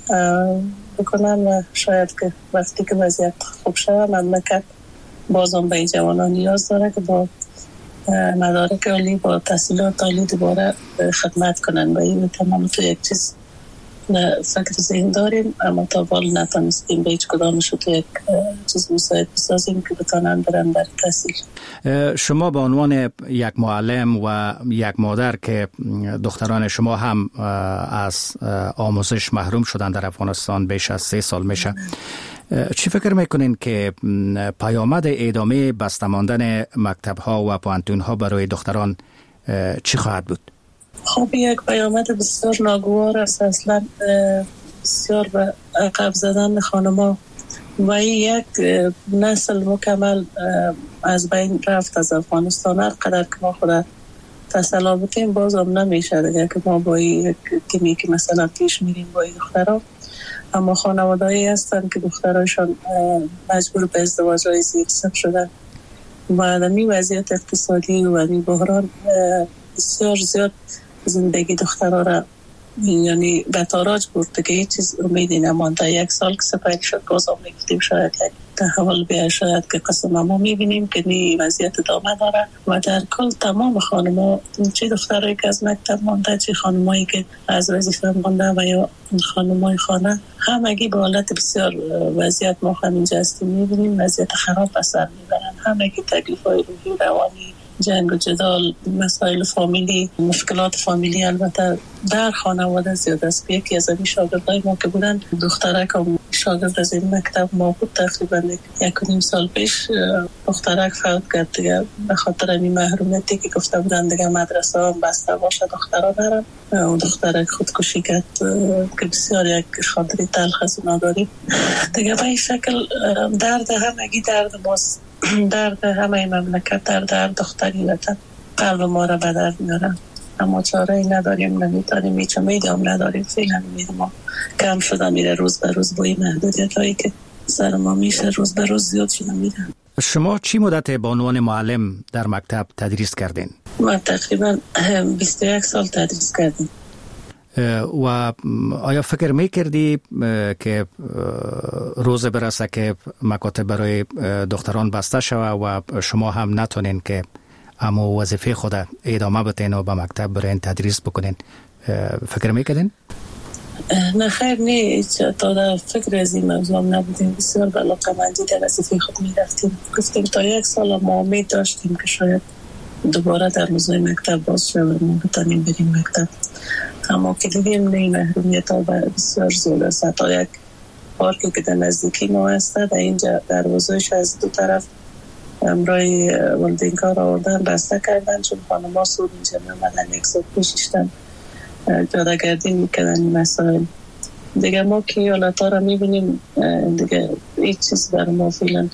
بکنن و شاید که وقتی که وضعیت خوب شود مملکت بازم به این جوانان نیاز داره که با مدارک عالی با تحصیلات عالی دوباره خدمت کنن و این تمام تو یک چیز فکر ذهن داریم اما تا بال نتانستیم به هیچ کدامش تو یک چیز مساعد بسازیم که بتانن برن در تحصیل. شما به عنوان یک معلم و یک مادر که دختران شما هم از آموزش محروم شدن در افغانستان بیش از سه سال میشه، چی فکر میکنین که پیامد ادامه بسته ماندن مکتب ها و پوانتون ها برای دختران چی خواهد بود؟ خب یک پیامد بسیار ناگوار است، اصلا بسیار به عقب زدن خانما و یک نسل مکمل از بین رفت از افغانستان. هر قدر که ما خود تسلا بودیم بازم نمیشه دیگه که ما با یک کمی که مثلا پیش میریم با این دخترها، اما خانوادهایی هستن که دخترایشان مجبور به ازدواج‌های زیرسق شدن و این وضعیت اقتصادی و این بحران بسیار زیاد زندگی دخترها را یعنی به تاراج برده که هیچ چیز امیدی نمانده. یک سال که سپری شد بازم میگفتیم شاید یک تحول بیاید، شاید که قسم ما میبینیم که نی وضعیت ادامه داره و در کل تمام خانما چه دخترایی که از مکتب مانده چه خانمایی که از وظیفه مانده و یا خانمای خانه همگی به حالت بسیار وضعیت ما همینجا هستیم میبینیم وضعیت خراب به سر میبرن. همگی تکلیف‌های روحی روانی جنگ و جدال، مسائل فامیلی، مشکلات فامیلی البته در خانواده زیاد است. یکی از این شاگردای ما که بودن دخترک و شاگرد از این مکتب ما بود، تقریبا یک و نیم سال پیش دخترک فوت کرد دیگه، به خاطر این محرومیتی که گفته بودن دیگه مدرسه هم بسته باشه دخترها نرن. و دخترک خودکشی کرد که بسیار یک خاطری تلخ از اونا داریم دیگه. به این شکل درد همگی درد ماست، درد همه مملکت، درد هر دختری وطن قلب ما را به درد میارن، اما چاره ای نداریم، نمیتونیم، هیچ امیدی هم نداریم. فعلا امید ما کم شده میره روز به روز با این محدودیت هایی که سر ما میشه روز به روز زیاد شده میره. شما چی مدت به عنوان معلم در مکتب تدریس کردین؟ ما تقریبا بیست و یک سال تدریس کردیم. و آیا فکر میکردی که روز برسه که مکاتب برای دختران بسته شوه و شما هم نتونین که اما وظیفه خود ادامه بدین و به مکتب برین تدریس بکنین، فکر میکردین؟ نه خیر، نه، تا در فکر از این موضوع هم نبودیم. بسیار به علاقه مندی در وظیفه خود میرفتیم. گفتیم تا یک سال ما امید داشتیم که شاید دوباره در موضوع مکتب باز شود ما بتانیم بریم مکتب، اما که دیدیم نه، محرومیت ها بسیار زیاد است. تا یک پارکی که در نزدیکی ما هست در اینجا دروازه‌اش از دو طرف امرای والدین کار آوردن بسته کردن، چون خانم ها سود اینجا نمدن یک سال پیششتن جاده گردی میکنن مسائل دیگه. ما که حالت ها را میبینیم دیگه هیچ چیز بر ما فعلا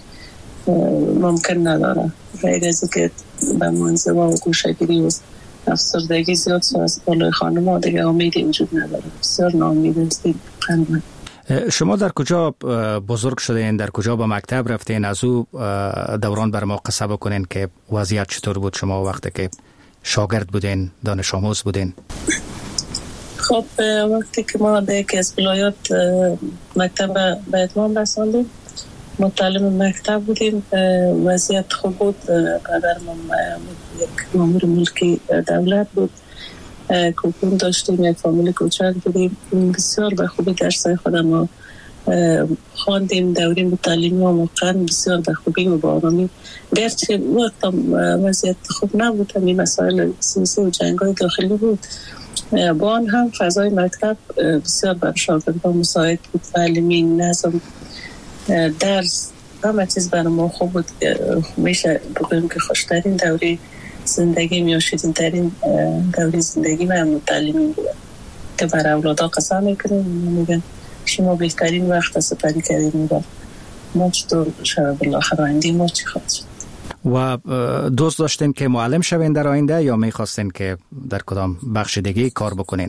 ممکن نداره غیر از که به منزوا و گوشه‌گیری و افسردگی زیاد شد از بالای خانم ها دیگه امیدی وجود نداره. بسیار ناامید هستیم. شما در کجا بزرگ شدین؟ در کجا به مکتب رفتین؟ از او دوران بر ما قصه بکنین که وضعیت چطور بود شما وقتی که شاگرد بودین، دانش آموز بودین؟ خب وقتی که ما در یکی از ولایات مکتب به اتمام رساندیم، متعلم مکتب بودیم، وضعیت خوب بود. پدرم یک مامور ملکی دولت بود، کوپون داشتیم، یک فامیل کوچک بودیم، بسیار به خوبی درسای خودم ما خواندیم. دوریم تعلیمی و موقعا بسیار به خوبی و با آرامی، گرچه وقتا وضعیت خوب نبود، همین مسائل سیاسی و جنگ‌های داخلی بود، با آن هم فضای مکتب بسیار بر شاگردان مساعد بود، تعلیمی، نظم، درس، همه چیز برای ما خوب بود. میشه بگویم که خوشترین دوری زندگی یا شیرین‌ترین دوری زندگی من تعلیمی بود که برای اولادا قسم میکنیم، میگن شما بهترین وقت سپری کردیم و ما چطور شب بالاخره آینده ما چی خواهد شد. و دوست داشتین که معلم شوین در آینده یا میخواستین که در کدام بخش دیگه کار بکنین؟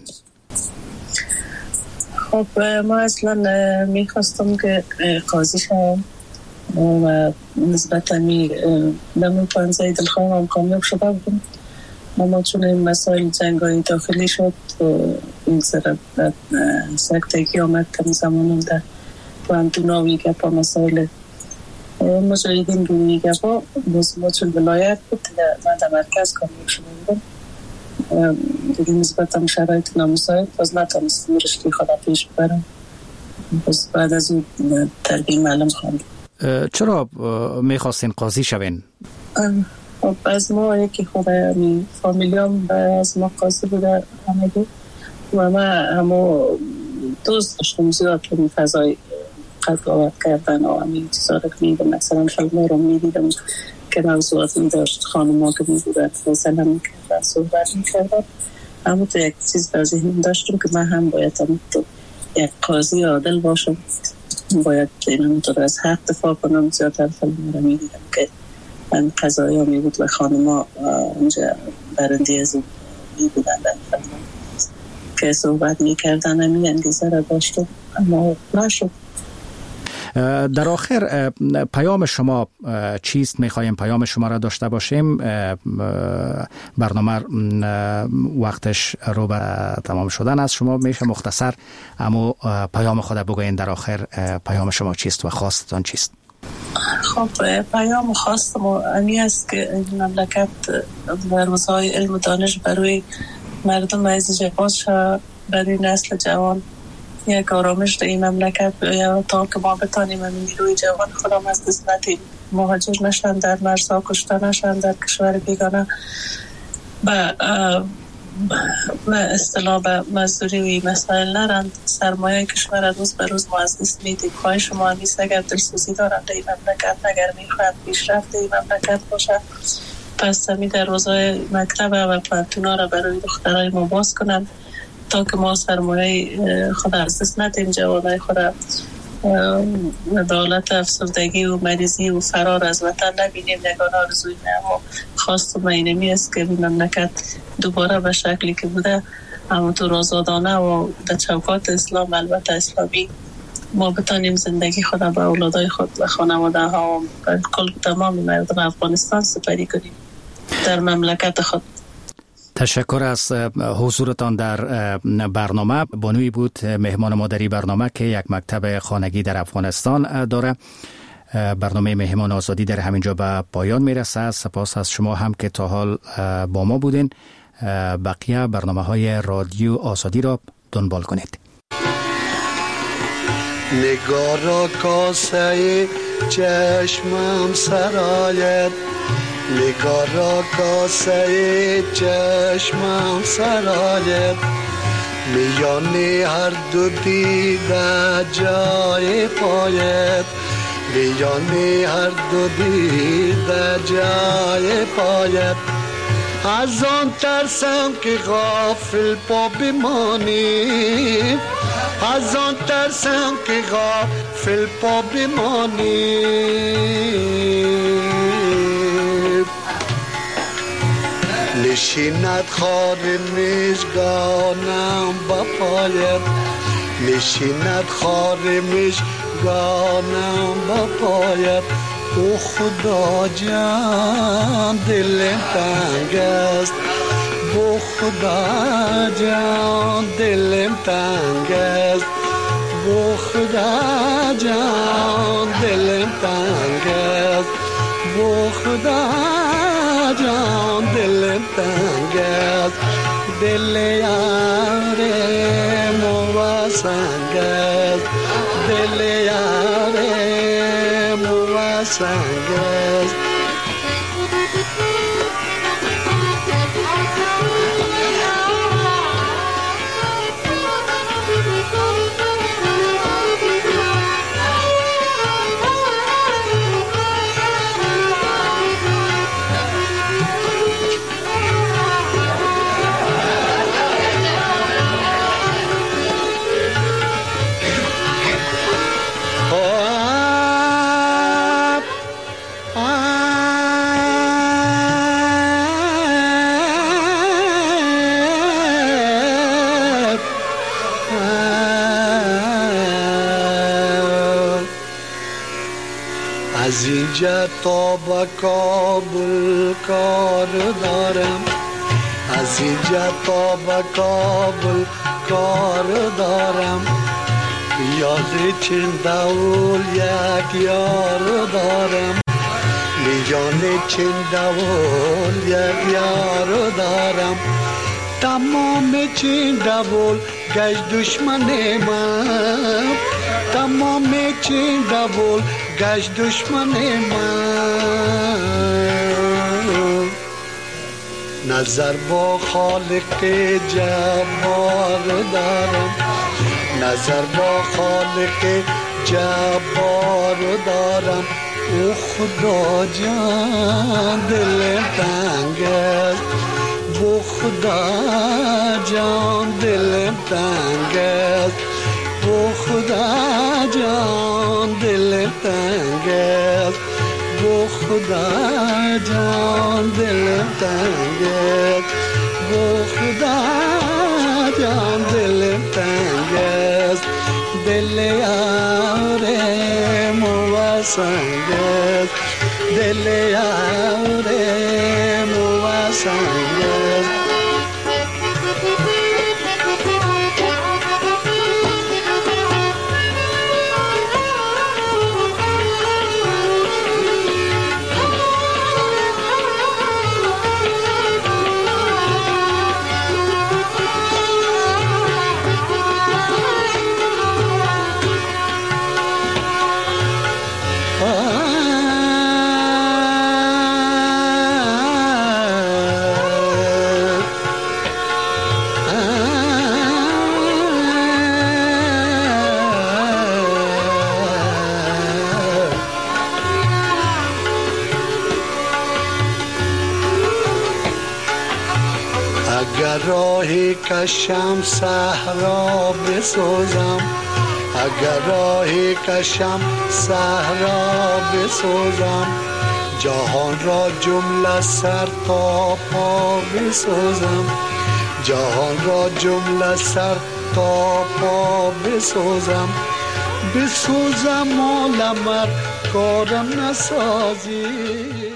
خب ما اصلا میخواستم که قاضی شوم و نسبتا می نمو پانزه دلخواهم کامیاب شده بودم، اما چون این مسائل جنگای داخلی شد این سر سکتگی آمد کم زمانم در پاندوناوی گپا مسائل مجاهدین روی گپا ما چون ولایت بود من در مرکز کامیاب شده بودم دیگه نسبتا شرایط نامساعد باز نتانستم رشته خدا پیش ببرم. باز بعد از اون تربیه معلم خواندم. چرا میخواستین قاضی شوین؟ خب از ما یکی خوبه فامیلیام از ما قاضی بوده همه دو و ما همه دوست داشتم زیاد این فضای قضاوت کردن و همین چیزا رو میدم. مثلا فیلم رو میدیدم که موضوعات می داشت، خانم ها که می بودن فیصله میکردن، صحبت میکردن، اما تو یک چیز در ذهنم داشتم که من هم باید هم تو یک قاضی عادل باشم، باید اینم تو از حق دفاع کنم. زیادتر فیلم رو میدیدم که من قضایی ها می بود و خانم ها اونجا برنده از اون می بودن در فیلم که صحبت میکردن، همین انگیزه را داشتم اما نشد. در آخر پیام شما چیست؟ میخوایم پیام شما را داشته باشیم. برنامه وقتش رو به تمام شدن است. شما میشه مختصر اما پیام خود بگوین در آخر پیام شما چیست و خواستتان چیست؟ خب پیام خواستم امی است که این مملکت و روزهای علم و دانش برای مردم عزیز باز شد، برای نسل جوان یک آرامش در این مملکت بیاید تا که ما بتانیم این نیروی جوان خودم از دست ندیم مهاجر نشن، در مرزها کشته نشن، در کشور بیگانه به به اصطلاح به مزدوری و مسائل نرند. سرمایه کشور روز به روز ما از دست میدیم. خواهی شما همیست اگر دلسوزی دارند این مملکت، اگر میخواهد پیشرفت این مملکت باشه، پس می در روزهای مکتب و پانتونا را برای دخترای ما باز کنند تا که ما سرمایه خود از دست ندیم، جوانای خود به حالت افسردگی و مریضی و فرار از وطن نبینیم. یگانه آرزوی ما خواست و اینمی است که این مملکت دوباره به شکلی که بوده همونطور آزادانه و در چوکات اسلام، البته اسلامی، ما بتانیم زندگی خود به اولادای خود و خانواده ها و کل تمام مردم افغانستان سپری کنیم در مملکت خود. تشکر از حضورتان در برنامه. بانوی بود مهمان ما در این برنامه که یک مکتب خانگی در افغانستان داره. برنامه مهمان آزادی در همینجا به پایان میرسه. سپاس از شما هم که تا حال با ما بودین. بقیه برنامه های رادیو آزادی را دنبال کنید. نگار را کاسه چشمم سرایت، نگار را کاسه چشمم سرایت، میان هر دو دیده جای پایت، میان هر دو دیده جای پایت. از آن ترسم که غافل پا بمانی، از آن ترسم که غافل پا بمانی. نشیند خار مژگانم با پایت، نشیند خار مژگانم با پایت. او خدا جان دلم تنگ است، او خدا جان دلم تنگ است، او خدا جان دلم تنگ است، او خدا جان دلم تنگ است. دل یاره مو سنگ است، دل یاره مو سنگ است. از اینجا تا به کابل کار دارم، از اینجا تا به کابل کار دارم. یاد چنداول یک یار دارم، میان چنداول یک یار دارم. تمام چنداول گشت دشمن من، تمام چنداول گشت دشمن من. نظر با خالق جبار دارم، نظر با خالق جبار دارم. او خدا جان دلم تنگ است، او خدا جان دلم تنگ است، او خدا جان دلم تنگ است، او خدا جان دلم تنگ است، او خدا جان دلم تنگ است. دل یاره مو سنگ است، دل یاره مو سنگ است. اگر راهی کشم صحرا بسوزم، اگر راهی کشم صحرا بسوزم، جهان را جمله سر تا پا بسوزم، جهان را جمله سر تا پا بسوزم، بسوزم مال مرد کارم نسازی.